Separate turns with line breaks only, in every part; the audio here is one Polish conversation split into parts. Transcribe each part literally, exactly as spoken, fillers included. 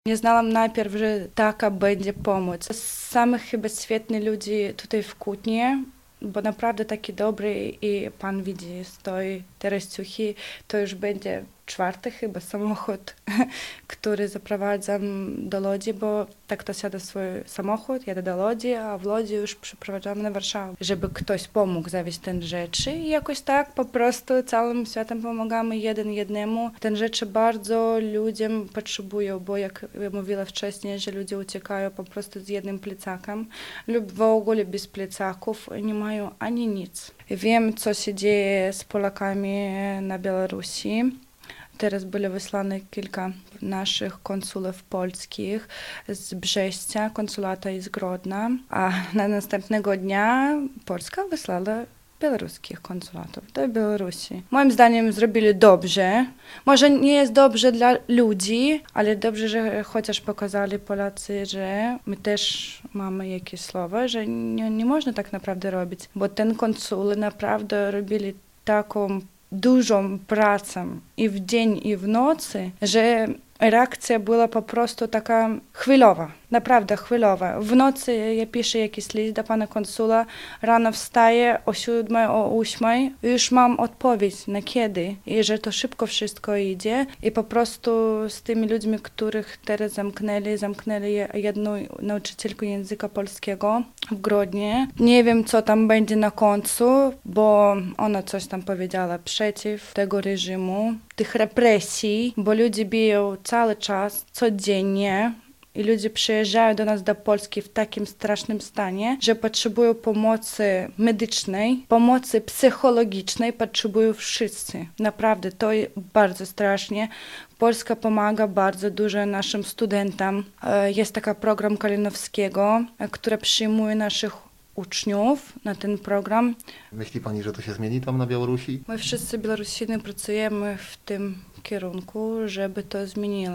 Nie znałam najpierw, że taka będzie pomoc. Samych chyba świetnych ludzi tutaj w Kutnie, bo naprawdę taki dobry i pan widzi, stoi teraz ciuchy, to już będzie czwarty chyba samochód, który zaprowadzam do Łodzi, bo tak to siada w swój samochód, jadę do Łodzi, a w Łodzi już przyprowadzamy na Warszawę, żeby ktoś pomógł zawieźć te rzeczy i jakoś tak po prostu całym światem pomagamy jeden jednemu. Te rzeczy bardzo ludziom potrzebują, bo jak mówiła wcześniej, że ludzie uciekają po prostu z jednym plecakiem lub w ogóle bez plecaków, nie mają ani nic. Wiem, co się dzieje z Polakami na Białorusi. Teraz były wysłane kilka naszych konsulów polskich z Brześcia, konsulata i z Grodna, a na następnego dnia Polska wysłała białoruskich konsulatów do Białorusi. Moim zdaniem zrobili dobrze. Może nie jest dobrze dla ludzi, ale dobrze, że chociaż pokazali Polacy, że my też mamy jakieś słowa, że nie, nie można tak naprawdę robić, bo ten konsuli naprawdę robili taką dużą pracę i w dzień, i w nocy, że reakcja była po prostu taka chwilowa, naprawdę chwilowa. W nocy ja piszę jakiś list do pana konsula, rano wstaję o siódmej, o ósmej, już mam odpowiedź na kiedy i że to szybko wszystko idzie i po prostu z tymi ludźmi, których teraz zamknęli, zamknęli jedną nauczycielkę języka polskiego w Grodnie. Nie wiem, co tam będzie na końcu, bo ona coś tam powiedziała przeciw tego reżimu, tych represji, bo ludzie biją cały czas, codziennie i ludzie przyjeżdżają do nas do Polski w takim strasznym stanie, że potrzebują pomocy medycznej, pomocy psychologicznej, potrzebują wszyscy. Naprawdę, to jest bardzo strasznie. Polska pomaga bardzo dużo naszym studentom. Jest taki program Kalinowskiego, który przyjmuje naszych uczniów na ten program.
Myśli pani, że to się zmieni tam na Białorusi?
My wszyscy Białorusiny pracujemy w tym kierunku, żeby to zmieniło.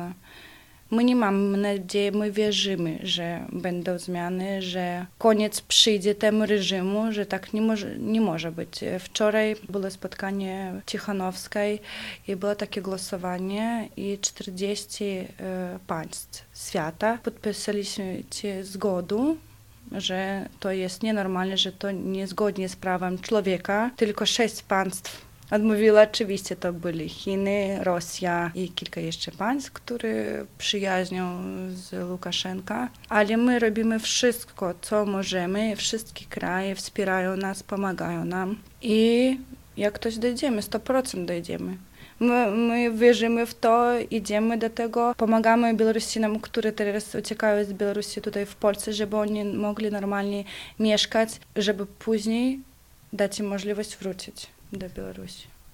My nie mamy nadziei, my wierzymy, że będą zmiany, że koniec przyjdzie temu reżimu, że tak nie może, nie może być. Wczoraj było spotkanie Cichanowskiej i było takie głosowanie i czterdzieści e, państw świata podpisaliśmy zgodę, że to jest nienormalne, że to niezgodnie z prawem człowieka. Tylko sześć państw odmówiło. Oczywiście to byli Chiny, Rosja i kilka jeszcze państw, które przyjaźnią z Łukaszenką. Ale my robimy wszystko, co możemy. Wszystkie kraje wspierają nas, pomagają nam. I jak ktoś dojdziemy, sto procent dojdziemy. My, my wierzymy w to, idziemy do tego, pomagamy Białorusinom, którzy teraz uciekają z Białorusi tutaj w Polsce, żeby oni mogli normalnie mieszkać, żeby później dać im możliwość wrócić do Białorusi.